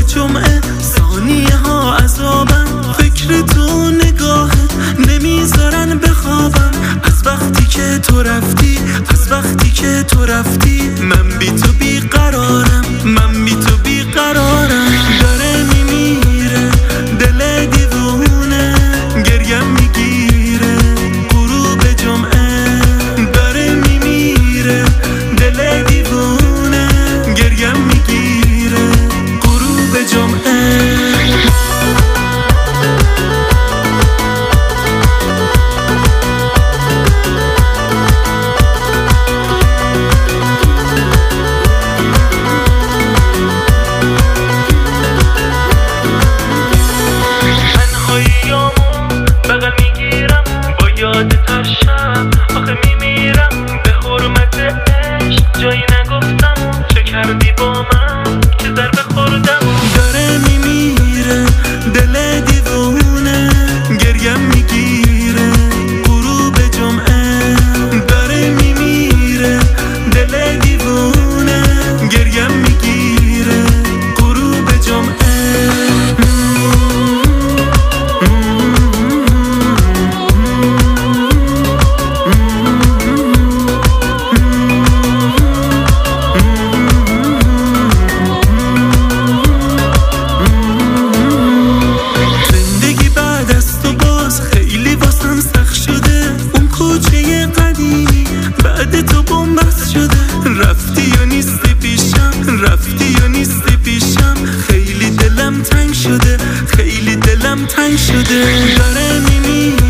جمعه ثانیه ها عذابم، فکر تو نگاهت نمیذارن بخوابم. از وقتی که تو رفتی، از وقتی که تو رفتی، من بی تو بیقرارم، من بی تو بیقرارم. داره میمیره دل دیوونه، گریم میگیره غروب جمعه. داره میمیره دل دیوونه، گریم میگیره غروب جمعه. بغل میگیرم با یادت هر شب، آخه میمیرم به حرمت عشق. جایی نگفتم چه کردی با من که ضربه خوردم. داره میمیره دل دیوونه، گریم میگیره غروب جمعه. داره میمیره دل دیوونه، گریم میگیره غروب جمعه. تو بومبست شده، رفتی یا نیستی پیشم، رفتی یا نیستی پیشم. خیلی دلم تنگ شده، خیلی دلم تنگ شده. داره میمیره